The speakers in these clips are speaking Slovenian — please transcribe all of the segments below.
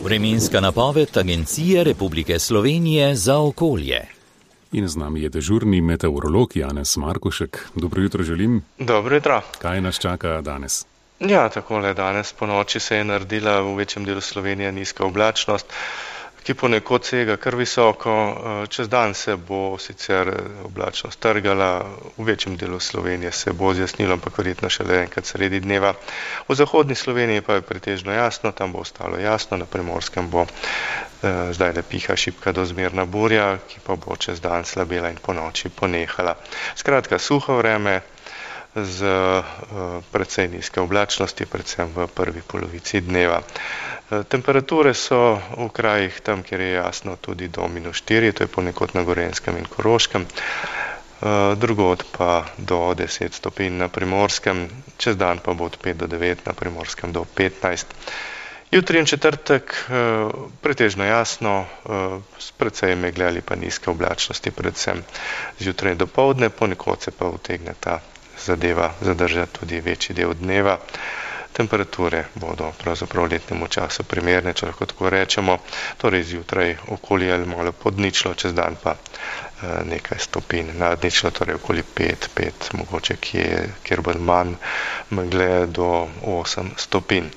Vremenska napoved Agencije Republike Slovenije za okolje. In z nami je dežurni meteorolog Janez Markušek. Dobro jutro želim. Dobro jutro. Kaj nas čaka danes? Ja, takole danes po noči se je naredila v večjem delu Slovenije nizka oblačnost, ki ponekod sega kar visoko. Čez dan se bo sicer oblačnost trgala, v večjem delu Slovenije se bo zjasnilo, ampak verjetno šele enkrat sredi dneva. V zahodni Sloveniji pa je pretežno jasno, tam bo ostalo jasno, na Primorskem bo zdaj le piha šibka do zmerna burja, ki pa bo čez dan slabela in po noči ponehala. Skratka, suho vreme z precej nizke oblačnosti, predvsem v prvi polovici dneva. Temperature so v krajih tam, kjer je jasno, tudi do -4, to je ponekod na Gorenjskem in Koroškem, drugod pa do 10 stopinj na Primorskem, čez dan pa bo od 5 do 9, na Primorskem do 15. Jutri in četrtek pretežno jasno, s precej megle ali pa nizke oblačnosti, predvsem zjutraj in dopoldne, ponekod se pa utegne ta zadeva zadržati tudi večji del dneva. Temperature bodo pravzaprav letnemu času primerne, če lahko tako rečemo, torej zjutraj okoli ali malo pod ničlo, čez dan pa nekaj stopinj nad ničlo, torej okoli 5, mogoče kjer bo manj megle do 8 stopinj.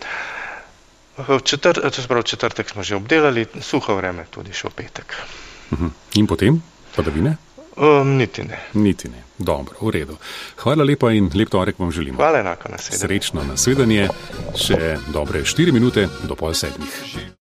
Četrtek smo že obdelali, suho vreme tudi še v petek. In potem padavine? Niti ne. Dobro, v redu. Hvala lepa in lep torek vam želimo. Hvala enako, nasvidenje. Srečno nasvidenje, še dobre 4 minute do 6:30.